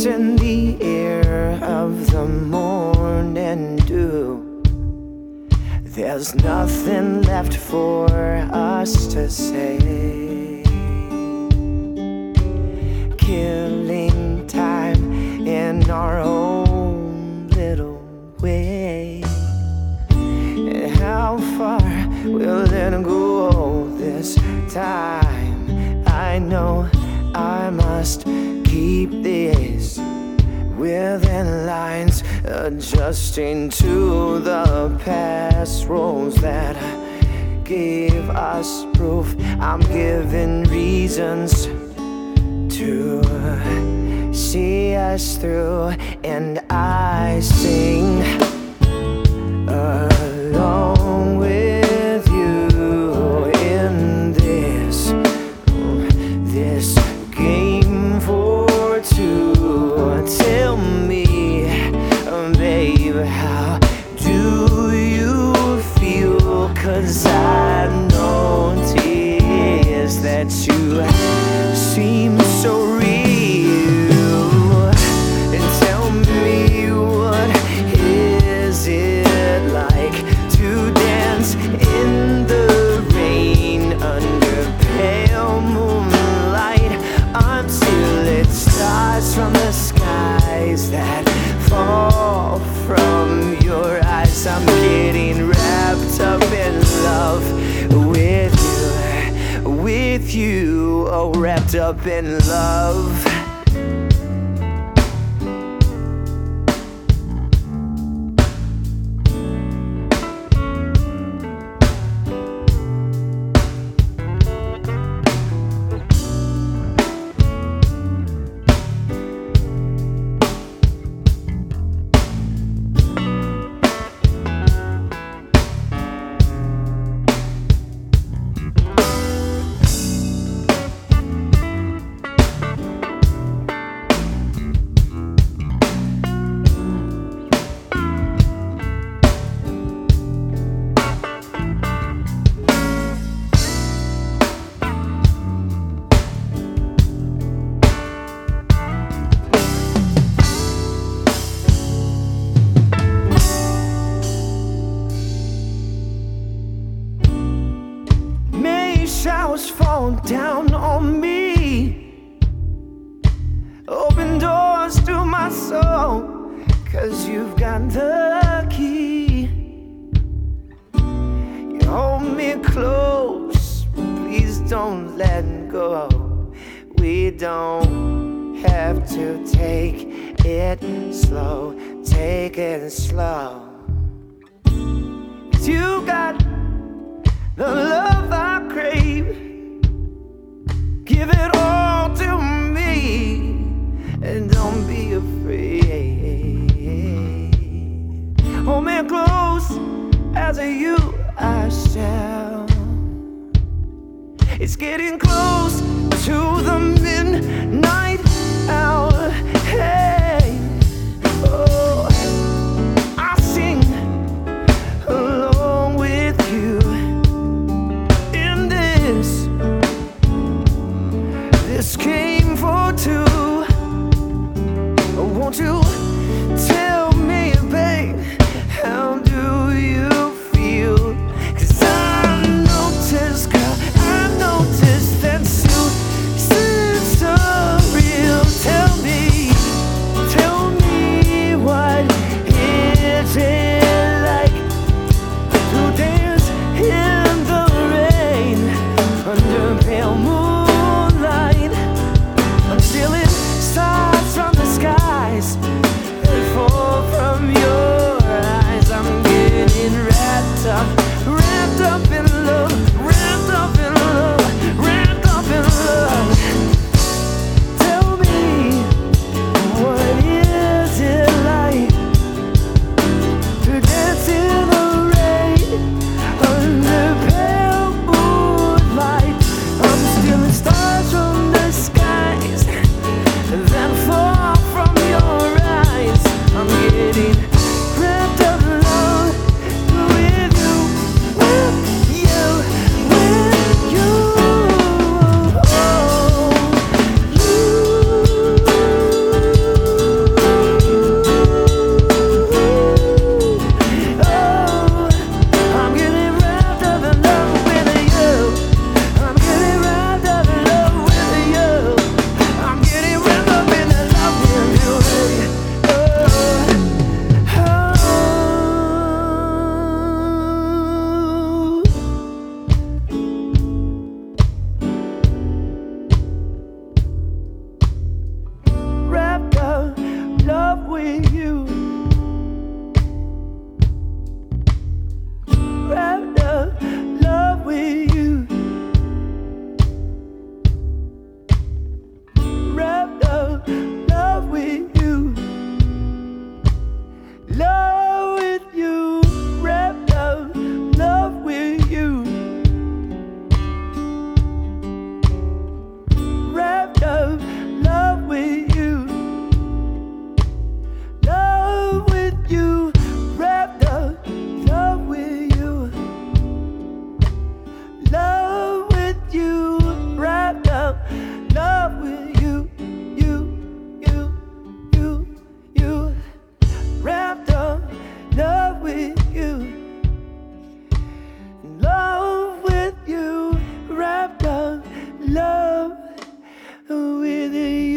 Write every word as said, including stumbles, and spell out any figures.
breeze in the air of the morning dew. There's nothing left for us to say. Killing time in our own little way. And how far will it go this time? I know I must keep this within lines, adjusting to the past rules that gave us proof. I'm given reasons to see us through, and I sing along with you in this this game for two. Tell me, babe, how do you feel? 'Cause I notice that you seem so real. And tell me, what is it like to dance in the rain under pale moonlight until it starts from the skies that fall from your eyes? I'm getting wrapped up in love with you, with you, oh, wrapped up in love. Showers fall down on me, open doors to my soul, 'cause you've got the key. You hold me close, please don't let go. We don't have to take it slow, take it slow. 'Cause you got the love I crave. Give it all to me, and don't be afraid. Hold me close as you I shall. It's getting close to the midnight hour. Hey, oh, I sing along with you. This came for two. Won't you tell me, babe, how do you feel? 'Cause I noticed, girl, I noticed that you seem so real. Tell me, tell me, what is it like to dance in the rain under pale moon? Until it starts from the skies with you.